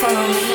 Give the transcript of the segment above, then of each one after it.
follow me.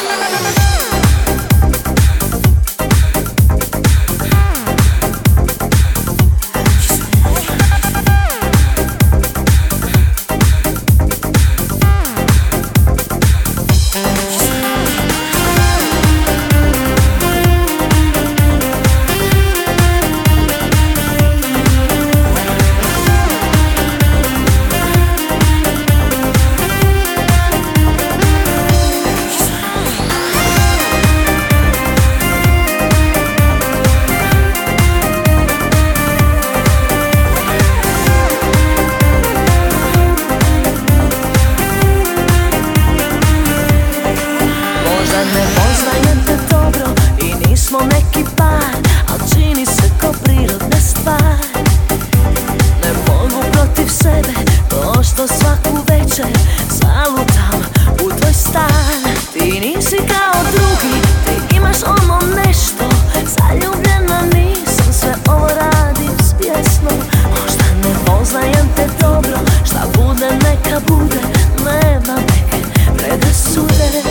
Ne poznajem te dobro i nismo neki par, al čini se ko prirodna stvar. Ne mogu protiv sebe to što svaku večer zalutam u tvoj stan. Ti nisi kao drugi, ti imaš ono nešto, zaljubljena nisam, sve ovo radim svjesno. Možda ne poznajem te dobro, šta bude neka bude, nema neke predrasude.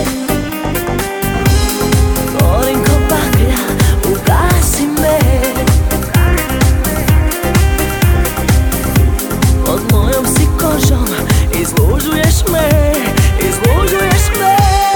Izlužuješ me, izlužuješ me.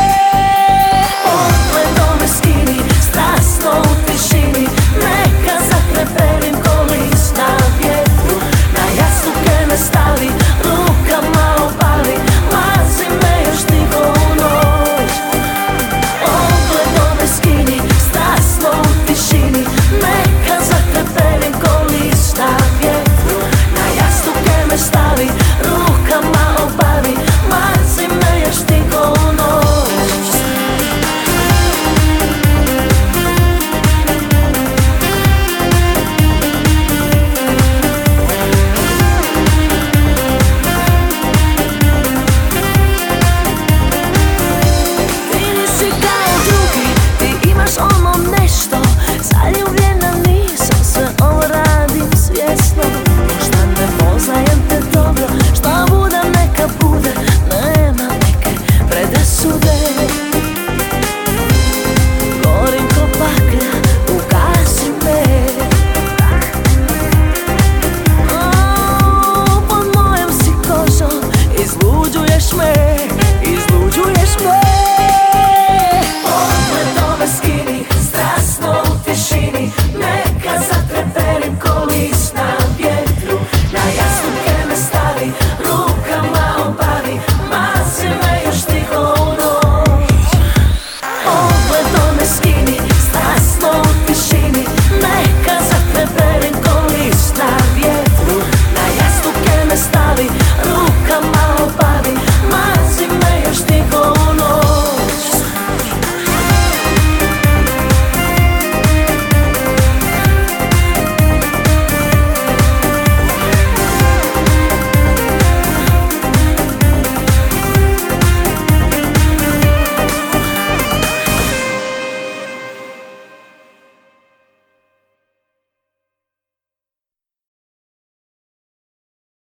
Pogledom me skini, strasno u tišini, neka zatrepevim ko list na vjetru. Na jastuke me stavi, rukama opali, mazi me još tiho u noć. Pogledom me skini, strasno u tišini, neka zatrepevim ko list na vjetru. Na jastuke me stavi, rukama obavi, mazi me još tiho u noć. Ti nisi kao drugi, ti imaš ono nešto, zaljubljena nisam, sve ovo radim svjesno. Možda ne poznajem te dobro, šta bude neka bude, nema neke predrasude. Gorim ko baklja, ugasi me. Pod mojom si kožom, izluđuješ me, izluđuješ me.